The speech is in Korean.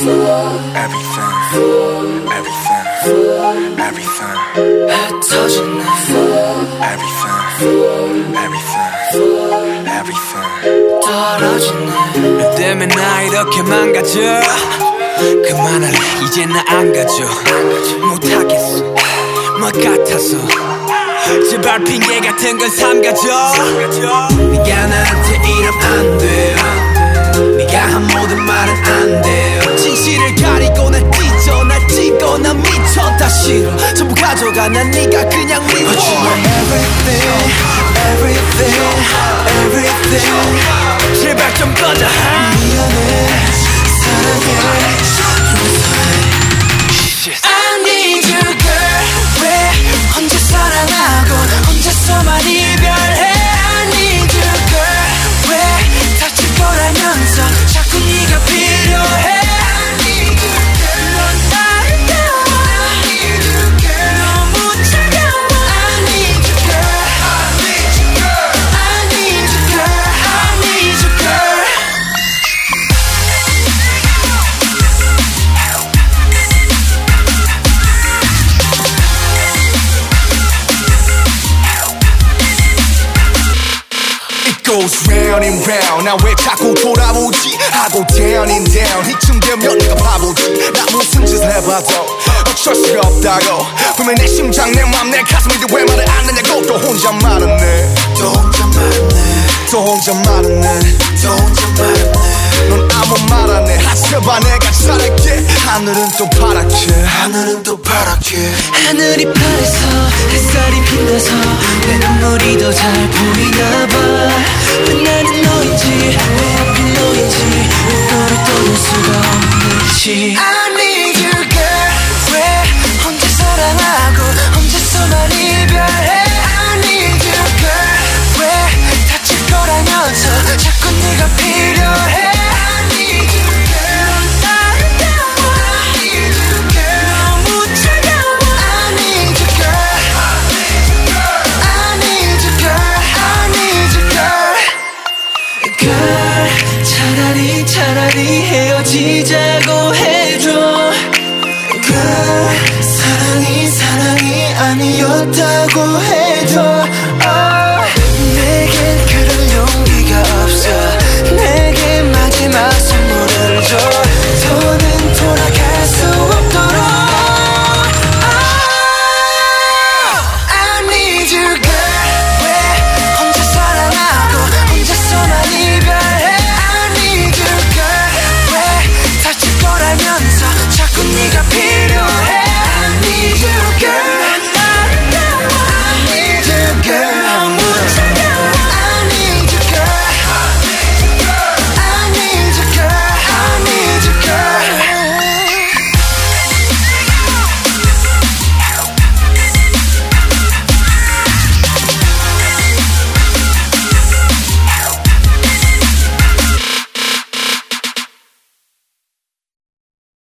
Everything, everything, everything. 흩어지네. Everything, everything, everything. 떨어지네. 너 때문에 나 이렇게 망가져. 그만할래 이제 나 안 가져. 못하겠어 뭐 같아서. 제발 핑계 같은 건 삼가져. 네가 나한테 이러면 안 돼요. 네가 한 모든 말은 안 돼요. 진실을 가리고 날 찢어 날 찢고 난 미쳐 다 싫어. 전부 가져가 난 네가 그냥 미워. But you are everything, everything, everything. 제발 좀 꺼져. 미안해 사랑해. I need you girl. 왜 혼자 사랑하고 혼자서만 이별해. I need you girl. 왜 다칠 거라면서 자꾸 네가 필요해. I need you girl. 넌 아름다워. I need you girl. 너무 차가워. I need you girl. I need you girl. I need you girl. I need you girl. Goes round and round. 나 왜 자꾸 돌아오지 하고 down and down. 이쯤 되면 네가 바보지. 나 무슨 짓을 해봐도 어쩔 수가 없다고. 분명 내 심장 내 맘 내 가슴인데 왜 말을 안 하냐고. 또 혼자 말았네. 또 혼자 말았네. 또 혼자 말았네. 또 혼자 말았네. 넌 아무 말 안 해. 하지마 내가 잘할게. 하늘은 또 파랗게. 하늘은 또 파랗게. 하늘이 파래서 햇살이 빛나서 내 눈물이 더 잘 보이나 봐. 왜 나는 너인지 왜 하필 너인지 너를 떠날 수가 없는지. I need you girl. 왜 혼자 사랑하고 혼자서만 이별해. I need you girl. 왜 다칠 거라면서 자꾸 네가 필요해. I need you girl. 넌 아름다워. I need you girl. 너무 차가워. I need you girl. I need you girl. I need you girl. Girl, 차라리 헤어지자.